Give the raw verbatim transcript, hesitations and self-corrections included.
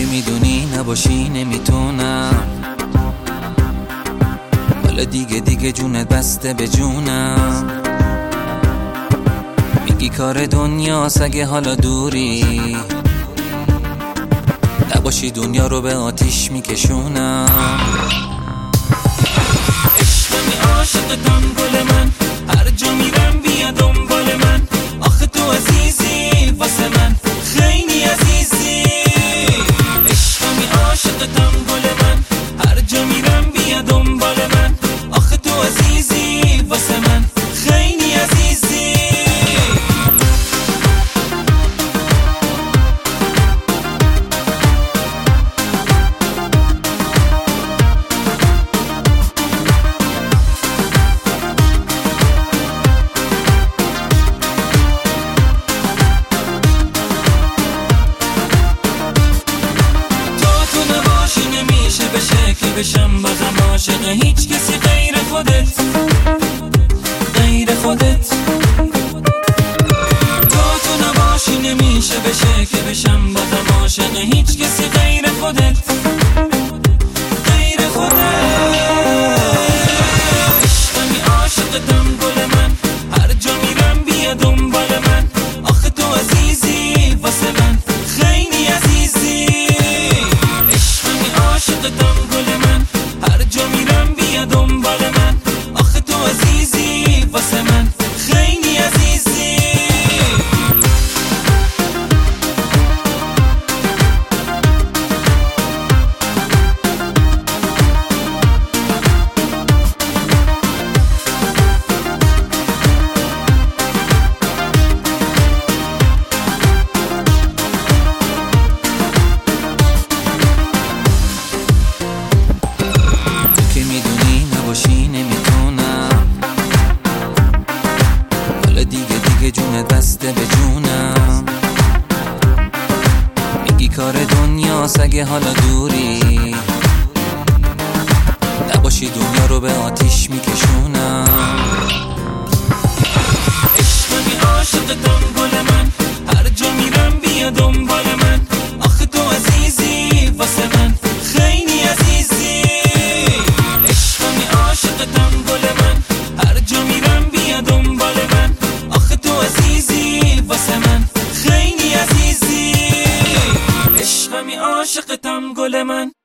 میدونی نباشی نمیتونم، حالا دیگه دیگه جونت بسته به جونم. میگی کار دنیاست اگه حالا دوری، نباشی دنیا رو به آتیش میکشونم. عشقمی عاشقتم گل من، هر جا میرم بیا دنبال من. آخه تو عزیزی واسه من، خیلی عزیزی. عشقمی عاشقتم گل من، هر جا میرم بیا دنبال من. آخه تو عزیزی واسه من، خیلی عزیزی. بشم بغم عاشق هیچ کسی غیر خودت، غیر خودت. تو تو نباشی نمیشه بشه که بشم بغم عاشق هیچ کسی غیر خودت، غیر خودت. عشقمی عاشقتم گل من، هر جا میرم بیا دنبال من. آخه تو عزیزی واسه من، خیلی عزیزی. عشقمی عاشقتم گل من، هر جا میرم بیا دنبال من. آخه تو عزیزی واسه من، خیلی عزیزی. جونت بسته به جونم. میگی کار دنیاست اگه حالا دوری، نباشی دنیا رو به آتیش میکشونم. عشقمی عاشقتم گل من، هر جا میرم بیا دنبال من. آخه تو عزیزی واسه من، خیلی عزیزی. عشقمی عاشقتم گل من، هر جا میرم بیا دنبال من. آخه تو عزیزی واسه من، خیلی عزیزی. عشقمی عاشقتم گل من.